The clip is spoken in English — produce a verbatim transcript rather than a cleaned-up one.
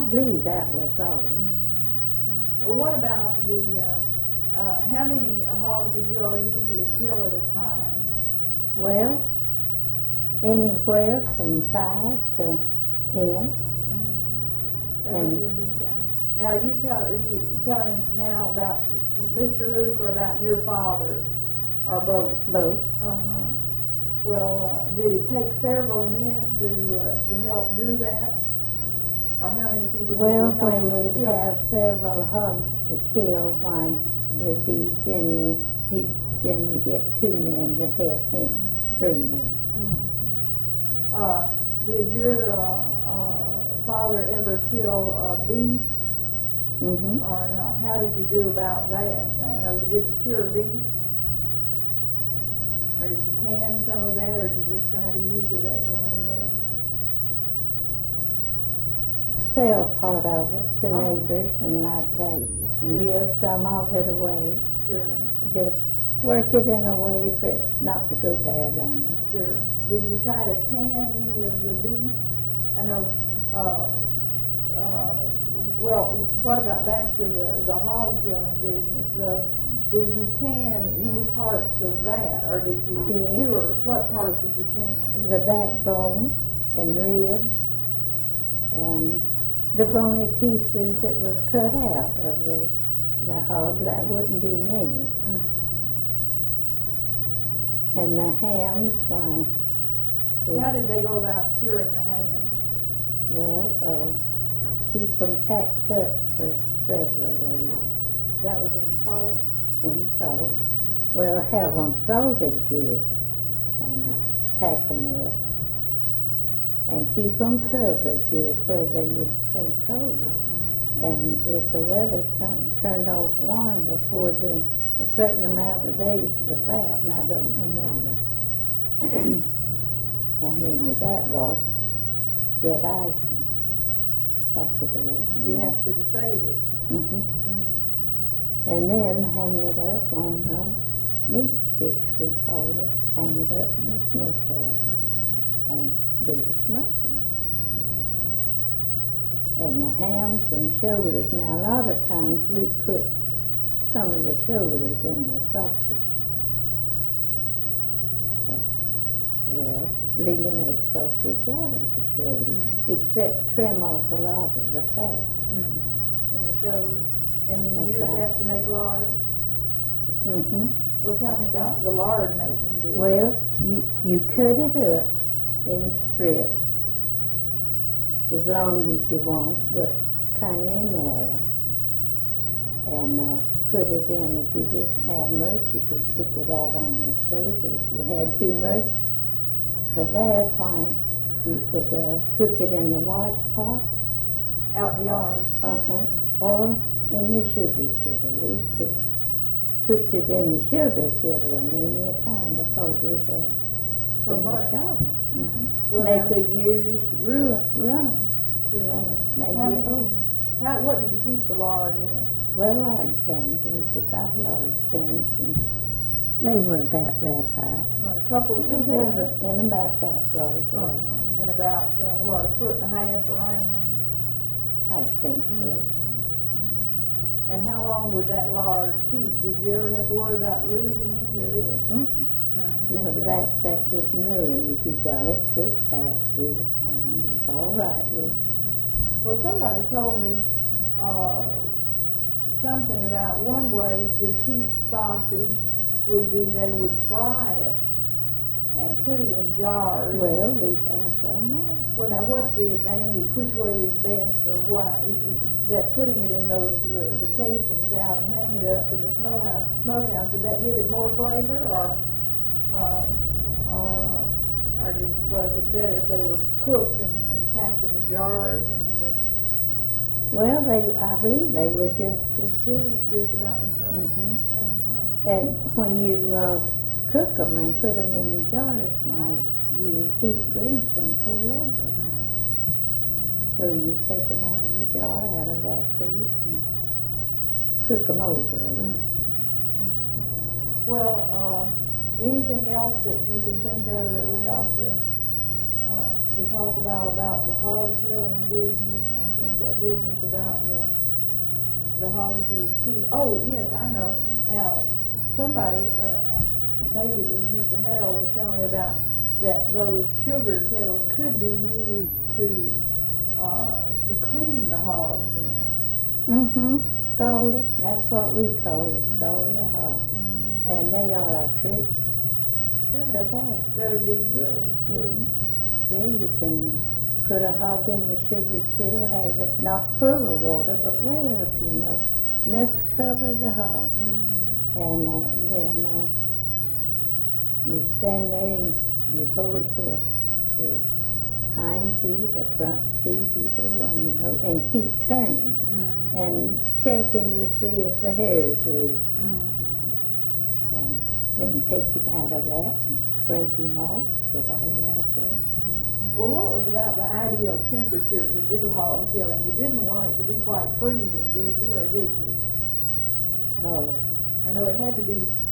believe that was all. Mm-hmm. Well, what about the, uh, uh, how many hogs did you all usually kill at a time? Well, anywhere from five to ten. Mm-hmm. That And was a big job. Now, are you tell, are you telling now about Mister Luke or about your father, or both? Both. Uh-huh. Well, uh, did it take several men to uh, to help do that? Or how many people did Well, you help when to we'd kill? have several hogs to kill, why, there'd be generally, he'd generally get two men to help him, three men. Mm-hmm. Uh, did your uh, uh, father ever kill uh, beef Mm-hmm. or not? How did you do about that? I know you didn't cure beef. Or did you can some of that, or did you just try to use it up right away? Sell part of it to Oh. neighbors and like that. And Sure. give some of it away. Sure, Just work it in a way for it not to go bad on us. sure. Did you try to can any of the beef? I know, uh, uh, well, what about back to the, the hog killing business though? Did you can any parts of that, or did you Yeah. cure? What parts did you can? The backbone and ribs and the bony pieces that was cut out of the, the hog. That wouldn't be many. Mm. And the hams, why, we- How did they go about curing the hams? well, uh, keep them packed up for several days That was in salt? in salt. Well, have them salted good and pack them up. And keep them covered good where they would stay cold. Mm. And if the weather turned turned off warm before the a certain amount of days was out, and I don't remember how many that was, get ice and tack it around. You have to to save it. Mm-hmm. Mm. And then hang it up on uh, meat sticks, we called it. Hang it up in the smokehouse Mm. and go to smoking. And the hams and shoulders, now a lot of times we put some of the shoulders in the sausage. Well, really make sausage out of the shoulders, Mm. except trim off a lot of the fat. Mm. In the shoulders. And then you That's use right. that to make lard? Mm-hmm. Well, tell me That's about right. the lard making business. Well, you, you cut it up in strips as long as you want, but kindly narrow. And uh, put it in. If you didn't have much, you could cook it out on the stove. If you had too much for that, why, you could uh, cook it in the wash pot. Out in the yard? Uh-huh. Or in the sugar kettle. We cooked, cooked it in the sugar kettle a many a time because we had so, So much much. of it. Mm-hmm. Well, Make now- a year's ru- run. Sure. Or maybe How many, oh, how, what did you keep the lard in? well, lard cans. We could buy lard cans, and they were about that high. What, a couple of Well, feet they high? were in about that large. Uh-huh. uh, And about, uh, what, a foot and a half around? I'd think so. Mm. And how long would that lard keep? Did you ever have to worry about losing any of it? Mm. No. No, just, uh, that that didn't ruin. If you got it cooked out good, why, it was all right with. Well, somebody told me uh, something about one way to keep sausage would be they would fry it and put it in jars. Well, we have done that. Well, now, what's the advantage? Which way is best, or why? That putting it in those the, the casings out and hanging it up in the smokehouse, smokehouse, would that give it more flavor, or uh, or uh, or did, was it better if they were cooked and, and packed in the jars and uh, Well, they, I believe they were just as good. just about the same? hmm Uh-huh. And when you uh, cook them and put them in the jars, why, you heat grease and pour over. So you take them out of the jar, out of that grease, and cook them over a little. Mm. Well, uh, anything else that you can think of that we ought to uh, to talk about about the hog killing business? I think that business about the, the hog-head cheese. Oh, yes, I know. Now, somebody, or maybe it was Mister Harrell was telling me about that those sugar kettles could be used to, uh, to clean the hogs in. Mm-hmm. Scald, that's what we call it, scald the hog. Mm-hmm. And they are a trick Sure. for that. That'd be good. Good. Mhm. Yeah, you can put a hog in the sugar kettle, have it not full of water, but way up, you know, enough to cover the hog. Mm-hmm. And uh, then uh, you stand there and you hold to his hind feet or front feet, either one, you know, and keep turning Mm-hmm. and checking to see if the hair's loose. Mm-hmm. And then take him out of that and scrape him off, get all that hair. Well, what was about the ideal temperature to do hog killing? You didn't want it to be quite freezing, did you, or did you? Oh, I know it had to be